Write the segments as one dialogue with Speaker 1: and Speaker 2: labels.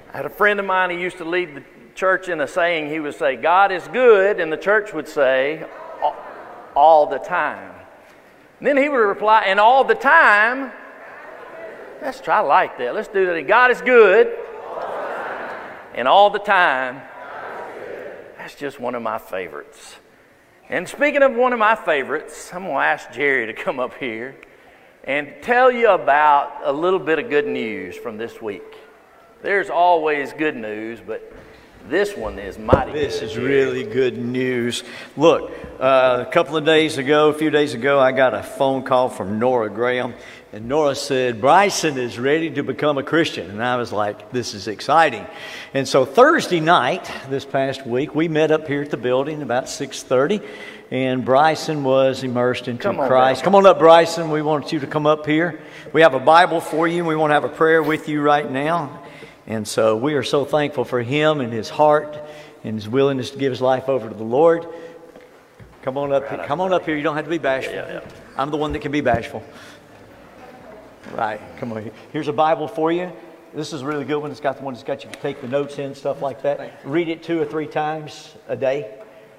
Speaker 1: I had a friend of mine, he used to lead the church in a saying. He would say, God is good, and the church would say, all the time. And then he would reply, and all the time, let's try like that. Let's do that. God is good, and all the time. That's just one of my favorites. And speaking of one of my favorites, I'm going to ask Jerry to come up here and tell you about a little bit of good news from this week. There's always good news, but this one is mighty good.
Speaker 2: This is really good news. Look, a few days ago, I got a phone call from Nora Graham, and Nora said, Bryson is ready to become a Christian. And I was like, this is exciting. And so Thursday night, this past week, we met up here at the building about 6:30, and Bryson was immersed into Christ. Come on up, Bryson. We want you to come up here. We have a Bible for you, and we want to have a prayer with you right now. And so we are so thankful for him and his heart and his willingness to give his life over to the Lord. Come on up here. You don't have to be bashful.
Speaker 1: Yeah.
Speaker 2: I'm the one that can be bashful. Right. Come on. Here's a Bible for you. This is a really good one. It's got the one that's got you to take the notes in, stuff like that. Read it 2 or 3 times a day.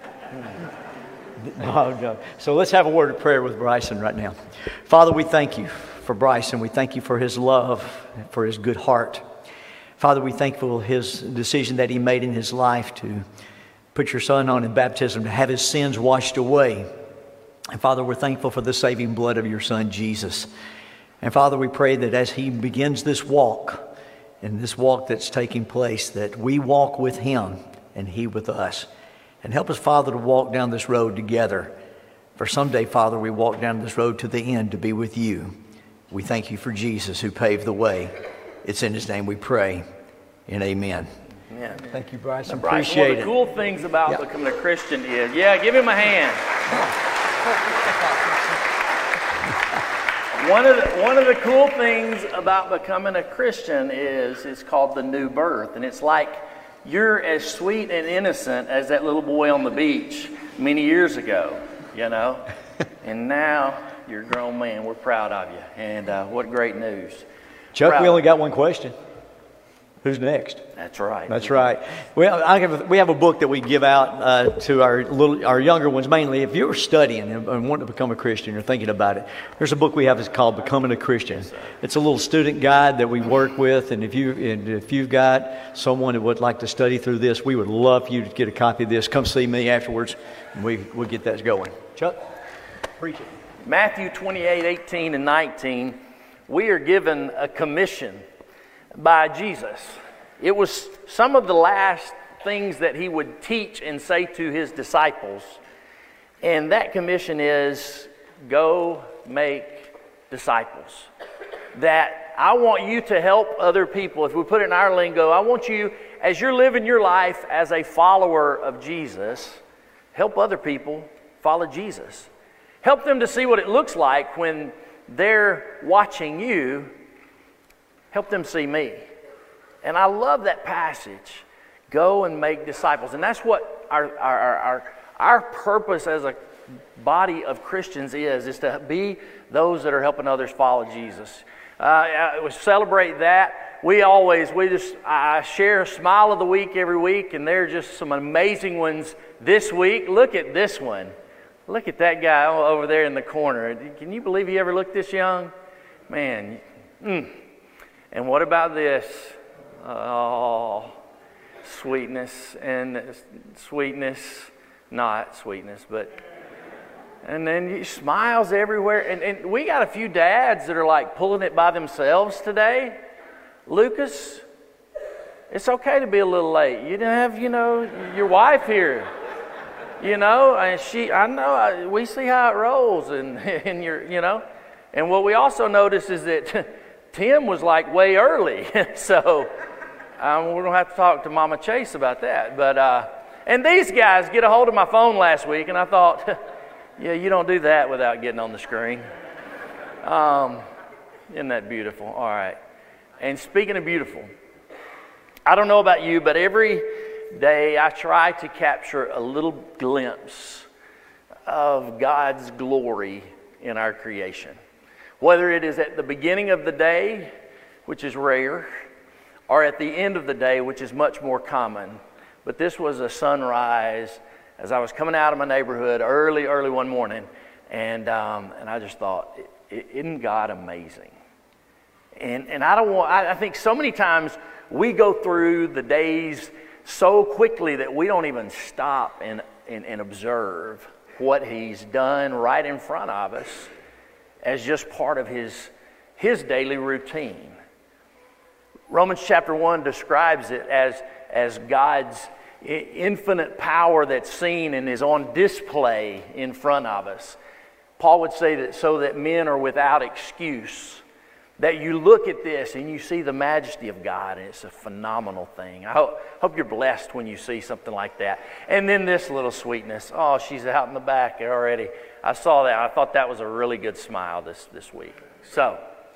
Speaker 2: No. So let's have a word of prayer with Bryson right now. Father, we thank you for Bryson. We thank you for his love, for his good heart. Father, we thank you for his decision that he made in his life to put your son on in baptism, to have his sins washed away. And Father, we're thankful for the saving blood of your son, Jesus. And Father, we pray that as he begins this walk, and this walk that's taking place, that we walk with him and he with us. And help us, Father, to walk down this road together. For someday, Father, we walk down this road to the end to be with you. We thank you for Jesus who paved the way. It's in his name we pray, and amen.
Speaker 1: Yeah.
Speaker 2: Thank you, Bryson.
Speaker 1: Bryson,
Speaker 2: Appreciate it.
Speaker 1: one of the cool things about becoming a Christian is, give him a hand. One of the cool things about becoming a Christian is it's called the new birth. And it's like you're as sweet and innocent as that little boy on the beach many years ago, And now you're a grown man. We're proud of you. And what great news.
Speaker 2: Chuck, we only got one question. Who's next?
Speaker 1: That's right.
Speaker 2: That's right. Well, we have a book that we give out to our younger ones mainly. If you're studying and want to become a Christian or thinking about it, there's a book we have that's called Becoming a Christian. It's a little student guide that we work with, and if you've got someone who would like to study through this, we would love for you to get a copy of this. Come see me afterwards, and we'll get that going. Chuck, preach it.
Speaker 1: Matthew 28:18 and 19. We are given a commission by Jesus. It was some of the last things that he would teach and say to his disciples. And that commission is, go make disciples. That I want you to help other people. If we put it in our lingo, I want you, as you're living your life as a follower of Jesus, help other people follow Jesus. Help them to see what it looks like when they're watching you. Help them see me. And I love that passage. Go and make disciples. And that's what our purpose as a body of Christians is to be those that are helping others follow Jesus. We celebrate that. I share a smile of the week every week, and there are just some amazing ones this week. Look at this one. Look at that guy over there in the corner. Can you believe he ever looked this young? Man. And what about this? Oh, sweetness and sweetness. Not sweetness, but... And then he smiles everywhere. And we got a few dads that are like pulling it by themselves today. Lucas, it's okay to be a little late. You didn't have, your wife here. And I know, we see how it rolls. And And what we also notice is that Tim was like way early. So we're going to have to talk to Mama Chase about that. But and these guys get a hold of my phone last week, and I thought... Yeah, you don't do that without getting on the screen. Isn't that beautiful? All right. And speaking of beautiful, I don't know about you, but every day I try to capture a little glimpse of God's glory in our creation. Whether it is at the beginning of the day, which is rare, or at the end of the day, which is much more common. But this was a sunrise as I was coming out of my neighborhood early one morning, and I just thought, isn't God amazing? And I think so many times we go through the days so quickly that we don't even stop and observe what He's done right in front of us as just part of His daily routine. Romans chapter 1 describes it as God's infinite power that's seen and is on display in front of us. Paul would say that so that men are without excuse. That you look at this and you see the majesty of God, and it's a phenomenal thing. I hope you're blessed when you see something like that. And then this little sweetness. Oh, she's out in the back already. I saw that. I thought that was a really good smile this week. So,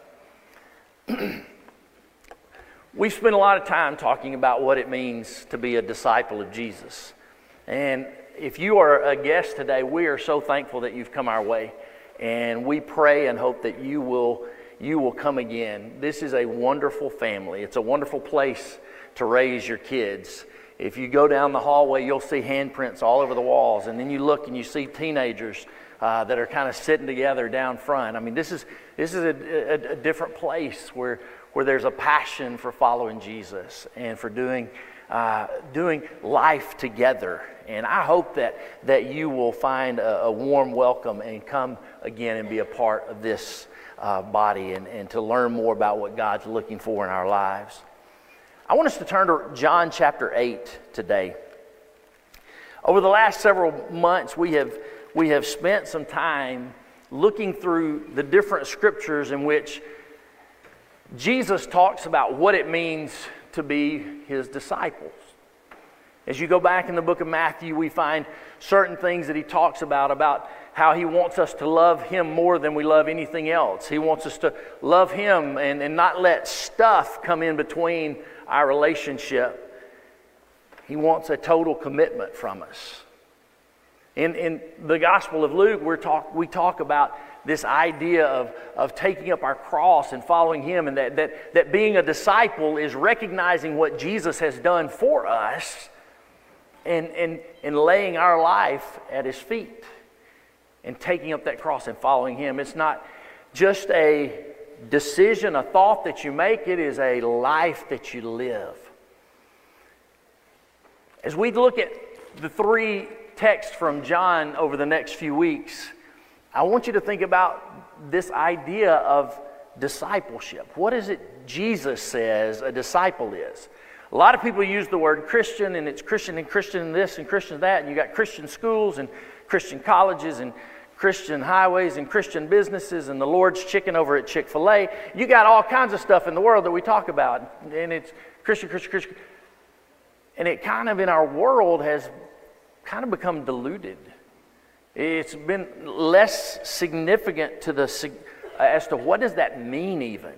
Speaker 1: we spent a lot of time talking about what it means to be a disciple of Jesus. And if you are a guest today, we are so thankful that you've come our way. And we pray and hope that you will come again. This is a wonderful family. It's a wonderful place to raise your kids. If you go down the hallway, you'll see handprints all over the walls. And then you look and you see teenagers that are kind of sitting together down front. I mean, this is a different place where there's a passion for following Jesus and for doing life together. And I hope that you will find a warm welcome and come again and be a part of this body and to learn more about what God's looking for in our lives. I want us to turn to John chapter 8 today. Over the last several months, we have spent some time looking through the different scriptures in which Jesus talks about what it means to be His disciples. As you go back in the book of Matthew, we find certain things that He talks about how He wants us to love Him more than we love anything else. He wants us to love Him and not let stuff come in between our relationship. He wants a total commitment from us. In the Gospel of Luke, we talk about this idea of taking up our cross and following Him, and that being a disciple is recognizing what Jesus has done for us and laying our life at His feet and taking up that cross and following Him. It's not just a decision, a thought that you make. It is a life that you live. As we look at the three texts from John over the next few weeks, I want you to think about this idea of discipleship. What is it Jesus says a disciple is? A lot of people use the word Christian, and it's Christian this and Christian that, and you got Christian schools and Christian colleges and Christian highways and Christian businesses and the Lord's Chicken over at Chick-fil-A. You got all kinds of stuff in the world that we talk about, and it's Christian. And it kind of in our world has kind of become diluted. It's been less significant as to what does that mean even.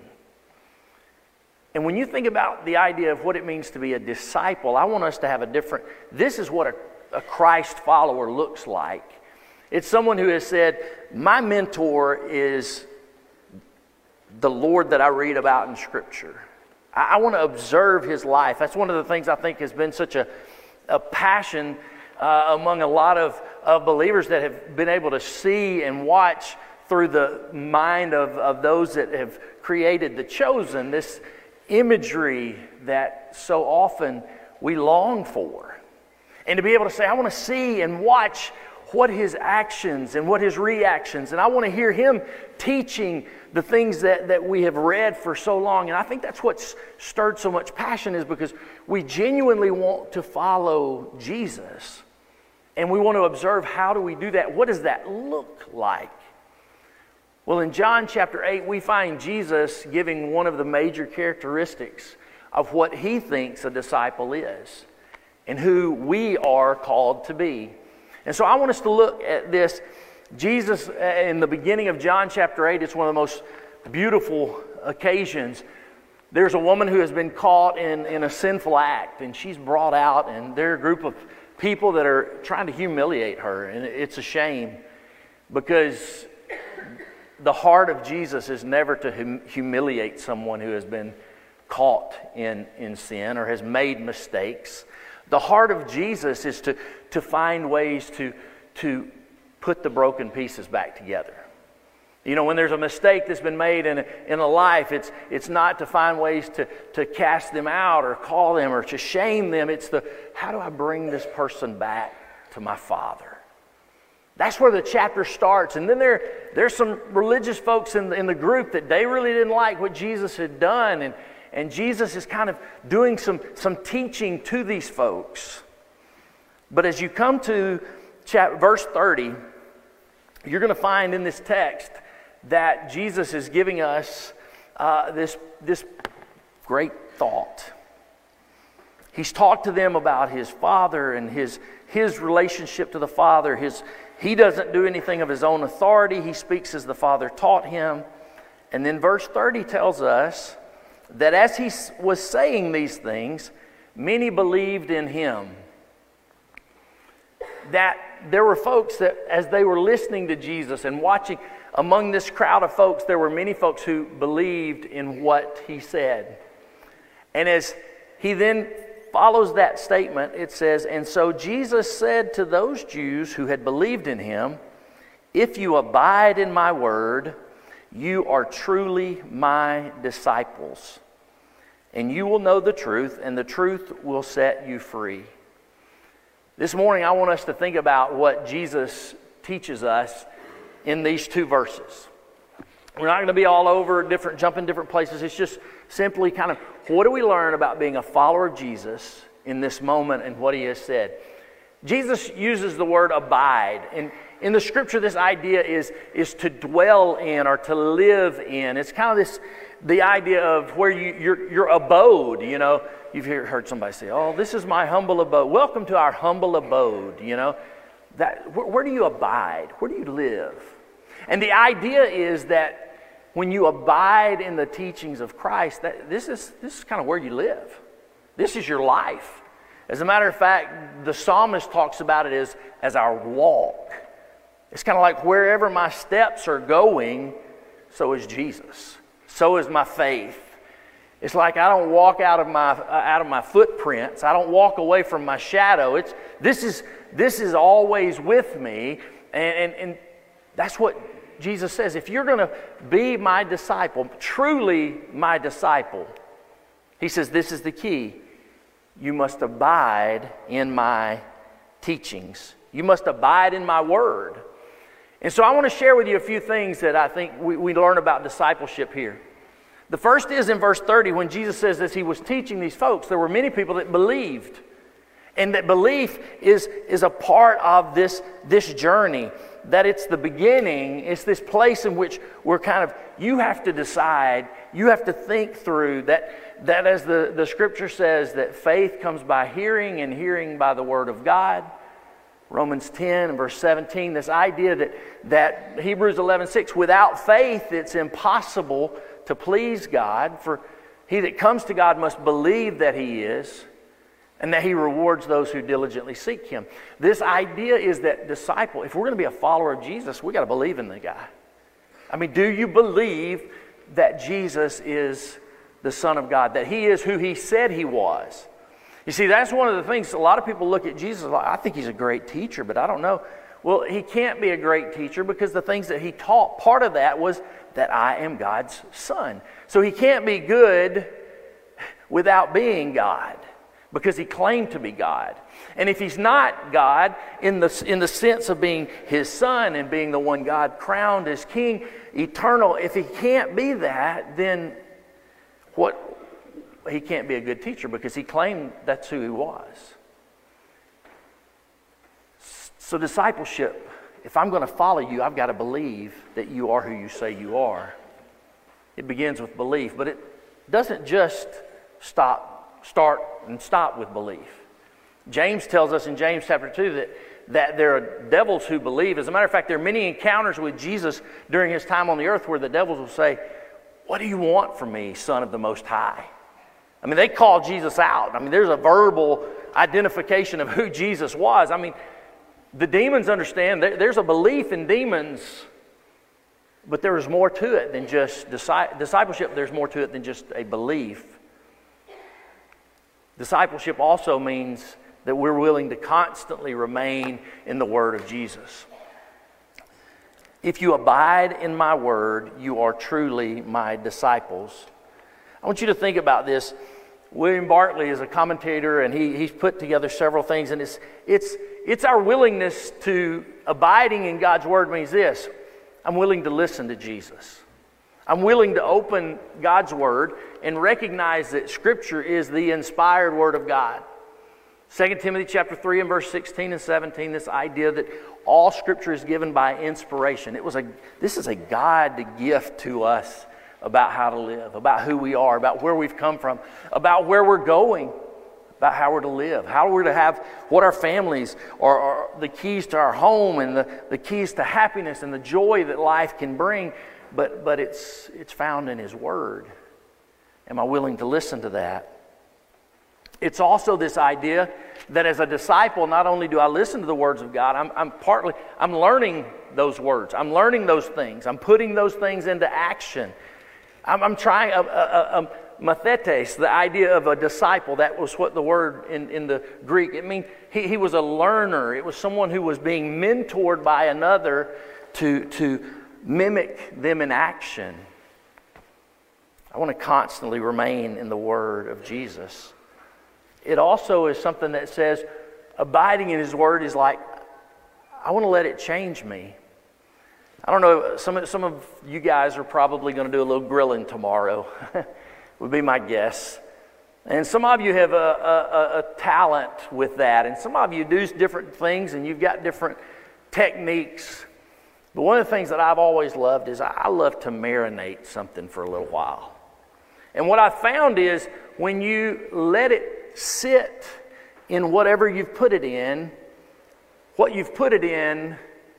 Speaker 1: And when you think about the idea of what it means to be a disciple, I want us to have this is what a Christ follower looks like. It's someone who has said, my mentor is the Lord that I read about in Scripture. I want to observe His life. That's one of the things I think has been such a passion among a lot of believers that have been able to see and watch through the mind of those that have created the chosen, this imagery that so often we long for. And to be able to say, I want to see and watch what His actions and what His reactions, and I want to hear Him teaching the things that we have read for so long. And I think that's what's stirred so much passion, is because we genuinely want to follow Jesus. And we want to observe, how do we do that? What does that look like? Well, in John chapter 8, we find Jesus giving one of the major characteristics of what He thinks a disciple is and who we are called to be. And so I want us to look at this. Jesus, in the beginning of John chapter 8, it's one of the most beautiful occasions. There's a woman who has been caught in a sinful act, and she's brought out, and there are a group of people that are trying to humiliate her, and it's a shame, because the heart of Jesus is never to humiliate someone who has been caught in sin or has made mistakes. The heart of Jesus is to find ways to put the broken pieces back together. You know, when there's a mistake that's been made in a life, it's not to find ways to cast them out or call them or to shame them. It's how do I bring this person back to my Father? That's where the chapter starts. And then there's some religious folks in the group that they really didn't like what Jesus had done. And Jesus is kind of doing some teaching to these folks. But as you come to verse 30, you're going to find in this text that Jesus is giving us this great thought. He's talked to them about his Father and his relationship to the Father. He doesn't do anything of his own authority. He speaks as the Father taught him. And then verse 30 tells us that as he was saying these things, many believed in him. That there were folks that as they were listening to Jesus and watching, among this crowd of folks, there were many folks who believed in what he said. And as he then follows that statement, it says, "And so Jesus said to those Jews who had believed in him, 'If you abide in my word, you are truly my disciples, and you will know the truth, and the truth will set you free.'" This morning, I want us to think about what Jesus teaches us in these two verses. We're not going to be all over jumping different places. It's just simply kind of, what do we learn about being a follower of Jesus in this moment and what he has said? Jesus uses the word abide. And in the scripture, this idea is to dwell in or to live in. It's kind of the idea of where your abode, you know. You've heard somebody say, "Oh, this is my humble abode. Welcome to our humble abode," you know. Where do you abide? Where do you live? And the idea is that when you abide in the teachings of Christ, this is kind of where you live. This is your life. As a matter of fact, the psalmist talks about it as our walk. It's kind of like wherever my steps are going, so is Jesus. So is my faith. It's like I don't walk out of my footprints. I don't walk away from my shadow. This is always with me, and that's what Jesus says. If you're going to be my disciple, truly my disciple, he says this is the key. You must abide in my teachings. You must abide in my word. And so I want to share with you a few things that I think we learn about discipleship here. The first is in verse 30 when Jesus says as he was teaching these folks, there were many people that believed. And that belief is a part of this journey. That it's the beginning, it's this place in which we're you have to decide, you have to think through that as the scripture says that faith comes by hearing and hearing by the word of God. Romans 10 and verse 17, this idea that Hebrews 11:6, without faith it's impossible to please God, for he that comes to God must believe that he is, and that he rewards those who diligently seek him. This idea is that disciple, if we're going to be a follower of Jesus, we got to believe in the guy. I mean, do you believe that Jesus is the Son of God, that he is who he said he was? You see, that's one of the things, a lot of people look at Jesus like, I think he's a great teacher, but I don't know. Well, he can't be a great teacher because the things that he taught, part of that was that I am God's son. So he can't be good without being God, because he claimed to be God. And if he's not God in the sense of being his son and being the one God crowned as king, eternal, if he can't be that, then he can't be a good teacher because he claimed that's who he was. So discipleship, if I'm going to follow you, I've got to believe that you are who you say you are. It begins with belief, but it doesn't just start and stop with belief. James tells us in James chapter 2 that there are devils who believe. As a matter of fact, there are many encounters with Jesus during his time on the earth where the devils will say, "What do you want from me, Son of the Most High?" I mean, they call Jesus out. I mean, there's a verbal identification of who Jesus was. I mean, the demons understand there's a belief in demons, but there is more to it than just discipleship. There's more to it than just a belief. Discipleship also means that we're willing to constantly remain in the Word of Jesus. If you abide in my word, you are truly my disciples. I want you to think about this. William Barclay is a commentator, and he's put together several things, and it's our willingness to abiding in God's word means this: I'm willing to listen to Jesus. I'm willing to open God's word and recognize that Scripture is the inspired word of God. 2 Timothy chapter 3 and verse 16 and 17, this idea that all Scripture is given by inspiration. This is a God gift to us about how to live, about who we are, about where we've come from, about where we're going, about how we're to live, how we're to have what our families are the keys to our home and the keys to happiness and the joy that life can bring. But it's found in His Word. Am I willing to listen to that? It's also this idea that as a disciple, not only do I listen to the words of God, I'm learning those words. I'm learning those things. I'm putting those things into action. I'm trying, mathetes, the idea of a disciple, that was what the word in the Greek, it means he was a learner. It was someone who was being mentored by another to mimic them in action. I want to constantly remain in the Word of Jesus. It also is something that says abiding in His Word is like, I want to let it change me. I don't know, some of you guys are probably going to do a little grilling tomorrow, would be my guess. And some of you have a talent with that, and some of you do different things, and you've got different techniques. But one of the things that I've always loved is I love to marinate something for a little while. And what I've found is when you let it sit in whatever you've put it in, what you've put it in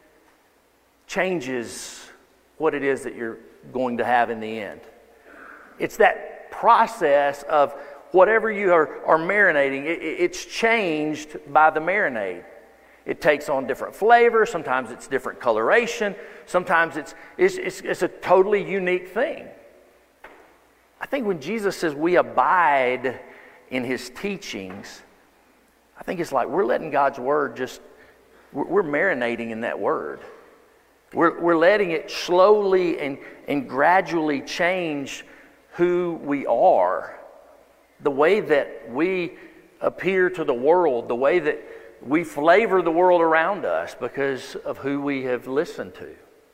Speaker 1: changes what it is that you're going to have in the end. It's that process of whatever you are marinating, it's changed by the marinade. It takes on different flavors. Sometimes it's different coloration. Sometimes it's a totally unique thing. I think when Jesus says we abide in His teachings, I think it's like we're letting God's Word we're marinating in that Word. We're letting it slowly and gradually change who we are, the way that we appear to the world, the way that we flavor the world around us because of who we have listened to.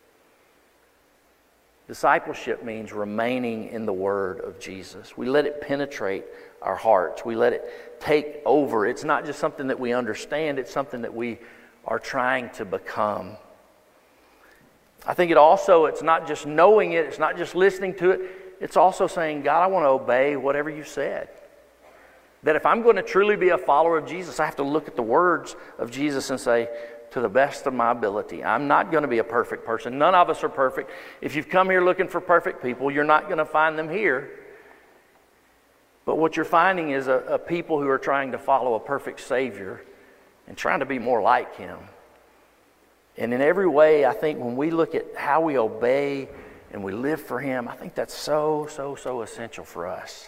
Speaker 1: Discipleship means remaining in the Word of Jesus. We let it penetrate our hearts. We let it take over. It's not just something that we understand, it's something that we are trying to become. I think it's not just knowing it, it's not just listening to it, it's also saying, God, I want to obey whatever you said. That if I'm going to truly be a follower of Jesus, I have to look at the words of Jesus and say, to the best of my ability, I'm not going to be a perfect person. None of us are perfect. If you've come here looking for perfect people, you're not going to find them here. But what you're finding is a people who are trying to follow a perfect Savior and trying to be more like Him. And in every way, I think when we look at how we obey and we live for Him, I think that's so essential for us.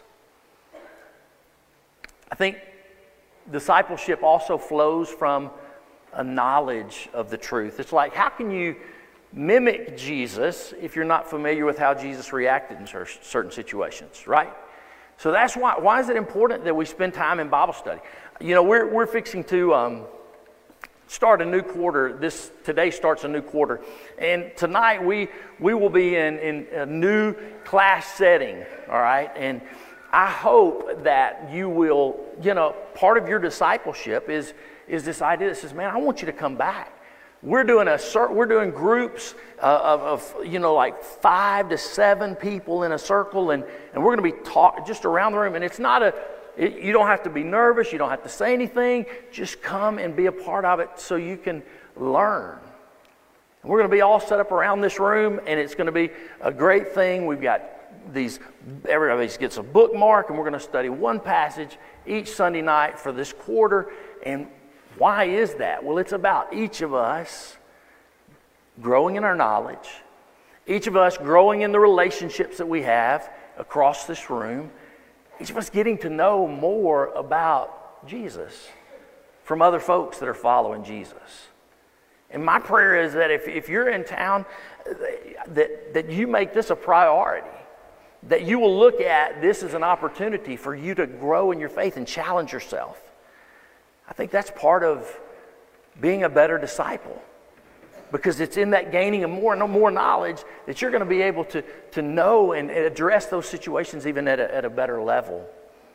Speaker 1: I think discipleship also flows from a knowledge of the truth. It's like, how can you mimic Jesus if you're not familiar with how Jesus reacted in certain situations, right? So that's why is it important that we spend time in Bible study? You know, we're fixing to start a new quarter. Today starts a new quarter. And tonight we will be in a new class setting, all right? And I hope that you will, part of your discipleship is this idea that says, man, I want you to come back. We're doing groups of like 5 to 7 people in a circle, and we're going to be talking just around the room. And it's not you don't have to be nervous. You don't have to say anything. Just come and be a part of it so you can learn. And we're going to be all set up around this room, and it's going to be a great thing. We've got everybody gets a bookmark, and we're going to study one passage each Sunday night for this quarter. And why is that? Well, it's about each of us growing in our knowledge, each of us growing in the relationships that we have across this room, each of us getting to know more about Jesus from other folks that are following Jesus. And my prayer is that if you're in town, that you make this a priority, that you will look at this as an opportunity for you to grow in your faith and challenge yourself. I think that's part of being a better disciple, because it's in that gaining of more and more knowledge that you're going to be able to know and address those situations even at a better level.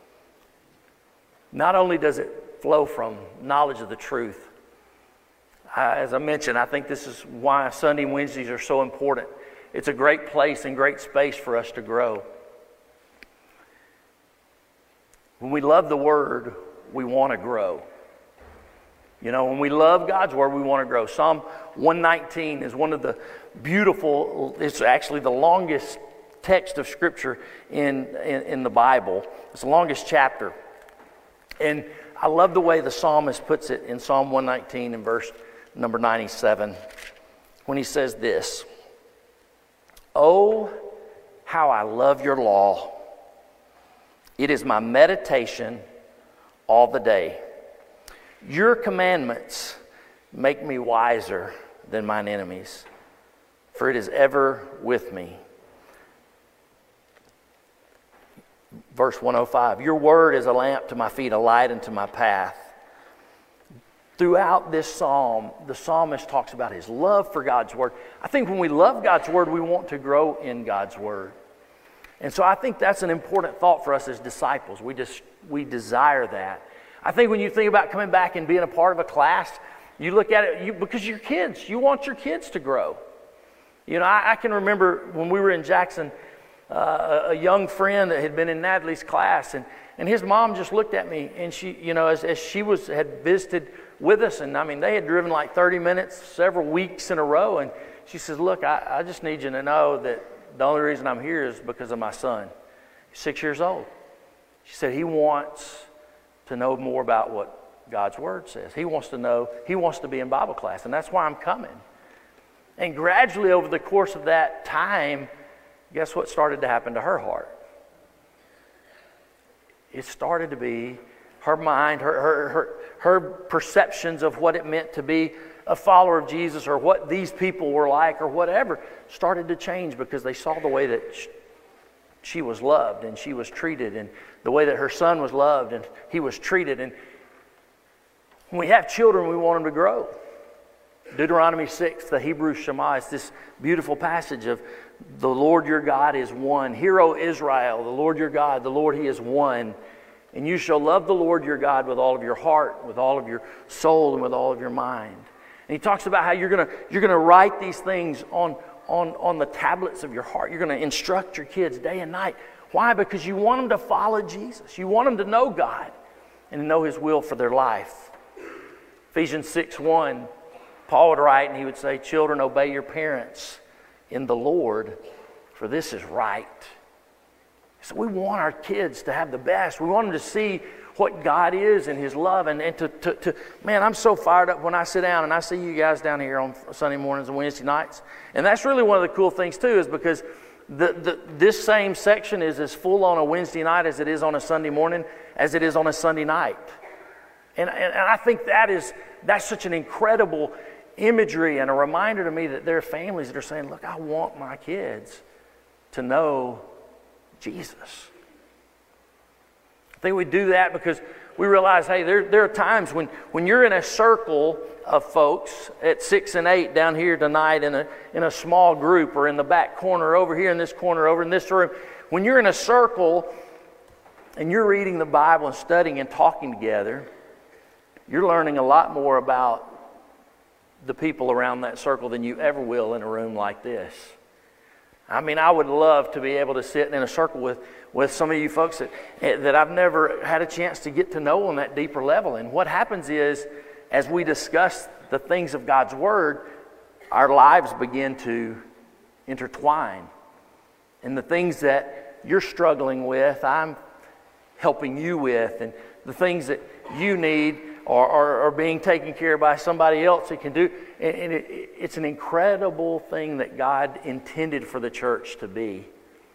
Speaker 1: Not only does it flow from knowledge of the truth, as I mentioned, I think this is why Sunday and Wednesdays are so important. It's a great place and great space for us to grow. When we love the Word, we want to grow. You know, when we love God's Word, we want to grow. Psalm 119 is one of the beautiful, it's actually the longest text of Scripture in the Bible. It's the longest chapter. And I love the way the psalmist puts it in Psalm 119 in verse number 97, when he says this: "Oh, how I love your law. It is my meditation all the day. Your commandments make me wiser than mine enemies, for it is ever with me." Verse 105, "Your word is a lamp to my feet, a light unto my path." Throughout this psalm, the psalmist talks about his love for God's Word. I think when we love God's Word, we want to grow in God's Word. And so I think that's an important thought for us as disciples. We desire that. I think when you think about coming back and being a part of a class, you look at it because your kids, you want your kids to grow. You know, I can remember when we were in Jackson, a young friend that had been in Natalie's class, and his mom just looked at me, and she, you know, as she had visited with us, and I mean, they had driven like 30 minutes, several weeks in a row, and she says, "Look, I just need you to know that the only reason I'm here is because of my son. He's 6 years old." She said, "He wants to know more about what God's Word says. He wants to know, he wants to be in Bible class, and that's why I'm coming." And gradually over the course of that time, guess what started to happen to her heart? It started to be her mind, her perceptions of what it meant to be a follower of Jesus, or what these people were like, or whatever, started to change because they saw the way that she was loved and she was treated, and the way that her son was loved and he was treated. And when we have children, we want them to grow. Deuteronomy 6, the Hebrew Shema, is this beautiful passage of the Lord your God is one. "Hear, O Israel, the Lord your God, the Lord, He is one. And you shall love the Lord your God with all of your heart, with all of your soul, and with all of your mind." And he talks about how you're gonna write these things on the tablets of your heart. You're going to instruct your kids day and night. Why? Because you want them to follow Jesus. You want them to know God and to know His will for their life. Ephesians 6:1, Paul would write and he would say, "Children, obey your parents in the Lord, for this is right." So we want our kids to have the best. We want them to see what God is and His love. And to man, I'm so fired up when I sit down and I see you guys down here on Sunday mornings and Wednesday nights. And that's really one of the cool things too, is because this same section is as full on a Wednesday night as it is on a Sunday morning, as it is on a Sunday night. And I think that's such an incredible imagery and a reminder to me that there are families that are saying, "Look, I want my kids to know Jesus." I think we do that because we realize, hey, there are times when you're in a circle of folks at 6 and 8 down here tonight in a small group, or in the back corner over here, in this corner over in this room, when you're in a circle and you're reading the Bible and studying and talking together, you're learning a lot more about the people around that circle than you ever will in a room like this. I mean, I would love to be able to sit in a circle with some of you folks that I've never had a chance to get to know on that deeper level. And what happens is, as we discuss the things of God's Word, our lives begin to intertwine. And the things that you're struggling with, I'm helping you with. And the things that you need are being taken care of by somebody else that can do. And it's an incredible thing that God intended for the church to be.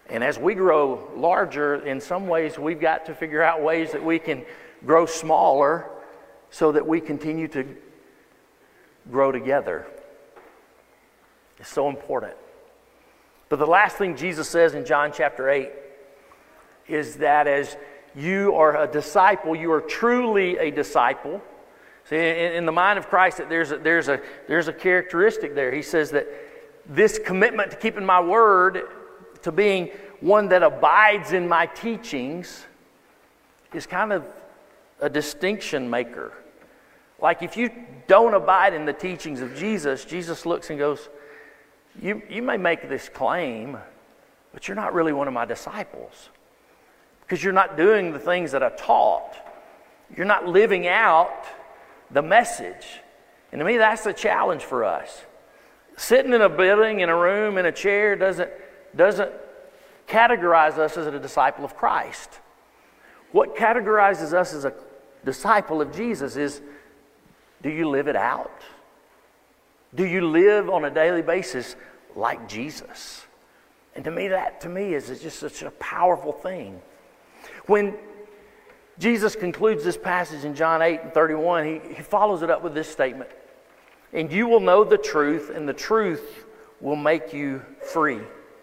Speaker 1: And as we grow larger, in some ways we've got to figure out ways that we can grow smaller so that we continue to grow together. It's so important. But the last thing Jesus says in John chapter 8 is that as you are a disciple, you are truly a disciple. See, in the mind of Christ, that there's a characteristic there. He says that this commitment to keeping my word, to being one that abides in my teachings, is kind of a distinction maker. Like if you don't abide in the teachings of Jesus, Jesus looks and goes, you may make this claim, but you're not really one of my disciples. Because you're not doing the things that I taught. You're not living out the message. And to me, that's the challenge for us. Sitting in a building, in a room, in a chair doesn't categorize us as a disciple of Christ. What categorizes us as a disciple of Jesus is, do you live it out? Do you live on a daily basis like Jesus? And to me, that is just such a powerful thing. When Jesus concludes this passage in John 8:31, he follows it up with this statement. And you will know the truth, and the truth will make you free.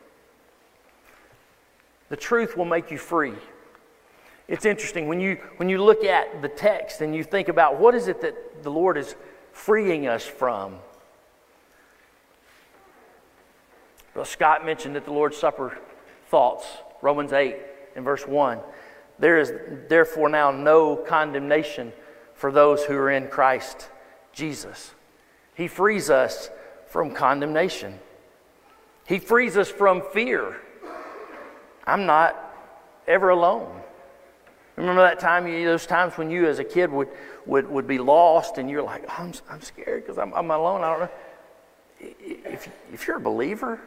Speaker 1: The truth will make you free. It's interesting when you look at the text and you think about what is it that the Lord is freeing us from. Well, Scott mentioned at the Lord's Supper thoughts, Romans 8 and verse 1. There is therefore now no condemnation for those who are in Christ Jesus. He frees us from condemnation. He frees us from fear. I'm not ever alone. Remember that time, those times when you as a kid would be lost and you're like, oh, I'm scared because I'm alone. I don't know. If you're a believer,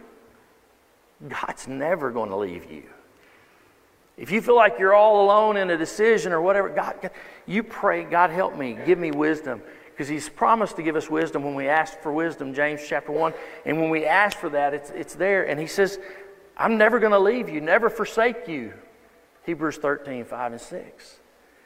Speaker 1: God's never going to leave you. If you feel like you're all alone in a decision or whatever, God, you pray, God help me, give me wisdom. Because He's promised to give us wisdom when we ask for wisdom, James chapter 1. And when we ask for that, it's there. And He says, I'm never going to leave you, never forsake you. Hebrews 13, 5 and 6.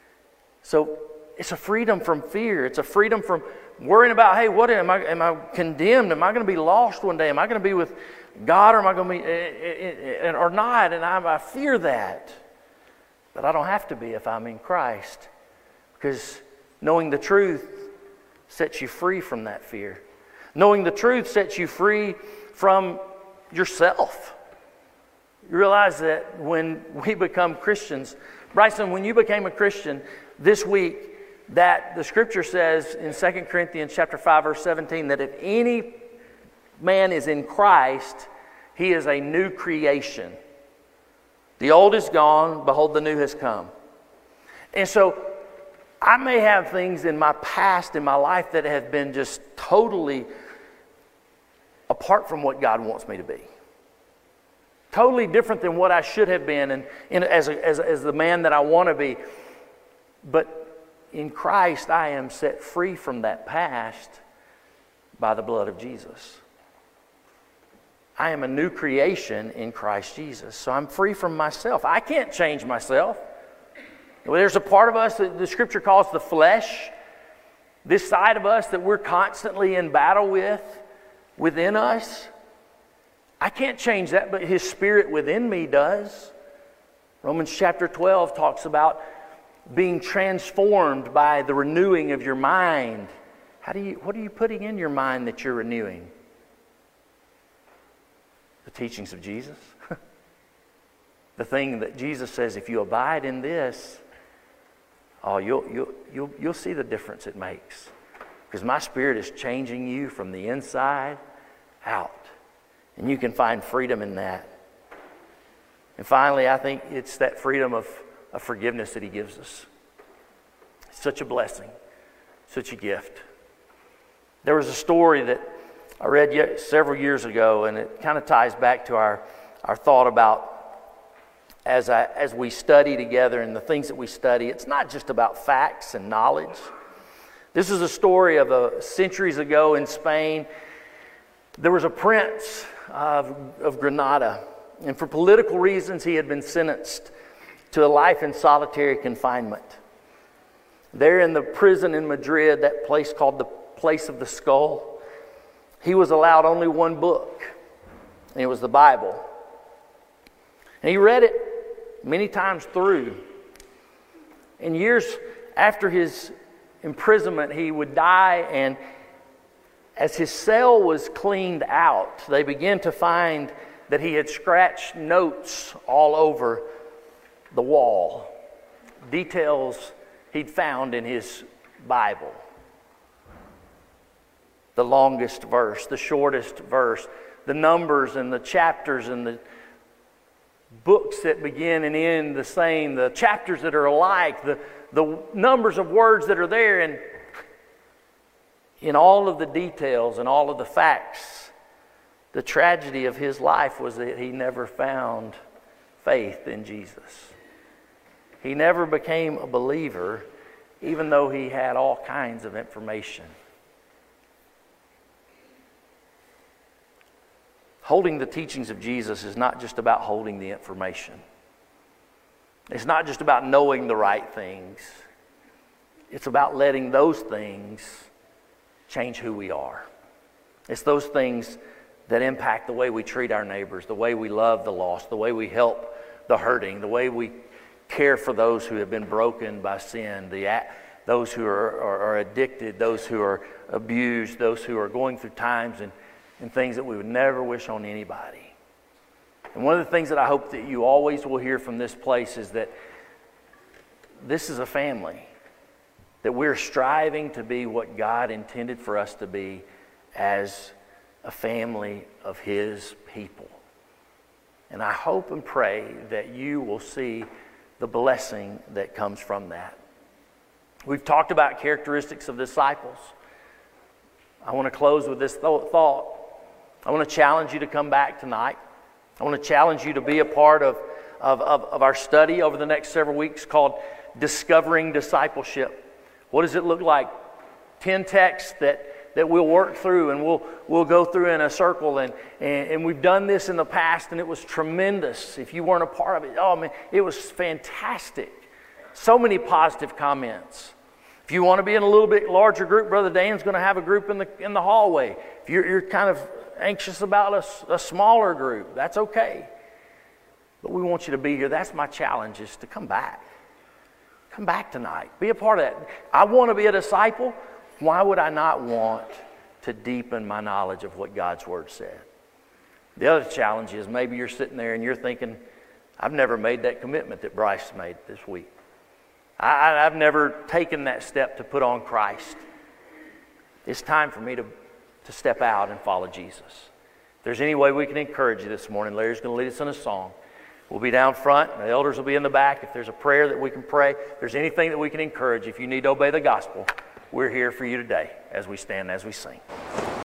Speaker 1: So it's a freedom from fear. It's a freedom from worrying about, hey, what am I condemned? Am I going to be lost one day? Am I going to be with God, or am I going to be or not? And I fear that. But I don't have to be if I'm in Christ. Because knowing the truth sets you free from that fear. Knowing the truth sets you free from yourself. You realize that when we become Christians, Bryson, when you became a Christian this week, that the Scripture says in 2 Corinthians chapter 5, verse 17, that if any man is in Christ, he is a new creation. The old is gone, behold, the new has come. And so I may have things in my past, in my life, that have been just totally apart from what God wants me to be. Totally different than what I should have been and as the man that I want to be. But in Christ, I am set free from that past by the blood of Jesus. I am a new creation in Christ Jesus. So I'm free from myself. I can't change myself. There's a part of us that the Scripture calls the flesh. This side of us that we're constantly in battle with, within us. I can't change that, but His Spirit within me does. Romans chapter 12 talks about being transformed by the renewing of your mind. What are you putting in your mind that you're renewing? The teachings of Jesus. The thing that Jesus says, if you abide in this, you'll see the difference it makes. Because my Spirit is changing you from the inside out. And you can find freedom in that. And finally, I think it's that freedom of forgiveness that He gives us. It's such a blessing, such a gift. There was a story that I read several years ago, and it kind of ties back to our thought about as we study together and the things that we study. It's not just about facts and knowledge. This is a story of centuries ago in Spain. There was a prince of Granada, And for political reasons, he had been sentenced to a life in solitary confinement. There in the prison in Madrid, that place called the Place of the Skull, he was allowed only one book, and it was the Bible. And he read it many times through. And years after his imprisonment, he would die, and as his cell was cleaned out, they began to find that he had scratched notes all over the wall, details he'd found in his Bible. The longest verse, the shortest verse, the numbers and the chapters and the books that begin and end the same, the chapters that are alike, the numbers of words that are there, and in all of the details and all of the facts, the tragedy of his life was that he never found faith in Jesus. He never became a believer, even though he had all kinds of information. Holding the teachings of Jesus is not just about holding the information. It's not just about knowing the right things. It's about letting those things change who we are. It's those things that impact the way we treat our neighbors, the way we love the lost, the way we help the hurting, the way we care for those who have been broken by sin, those who are addicted, those who are abused, those who are going through times and things that we would never wish on anybody. And one of the things that I hope that you always will hear from this place is that this is a family, that we're striving to be what God intended for us to be as a family of His people. And I hope and pray that you will see the blessing that comes from that. We've talked about characteristics of disciples. I want to close with this thought. I want to challenge you to come back tonight. I want to challenge you to be a part of our study over the next several weeks called Discovering Discipleship. What does it look like? 10 texts that we'll work through, and we'll go through in a circle, and we've done this in the past, and it was tremendous. If you weren't a part of it, oh man, it was fantastic. So many positive comments. If you want to be in a little bit larger group, Brother Dan's going to have a group in the hallway. If you're kind of anxious about a smaller group, that's okay. But we want you to be here. That's my challenge, is to come back. Come back tonight. Be a part of that. I want to be a disciple. Why would I not want to deepen my knowledge of what God's Word said? The other challenge is maybe you're sitting there and you're thinking, I've never made that commitment that Bryce made this week. I've never taken that step to put on Christ. It's time for me to step out and follow Jesus. If there's any way we can encourage you this morning, Larry's going to lead us in a song. We'll be down front. The elders will be in the back. If there's a prayer that we can pray, if there's anything that we can encourage, if you need to obey the gospel, we're here for you today as we stand, as we sing.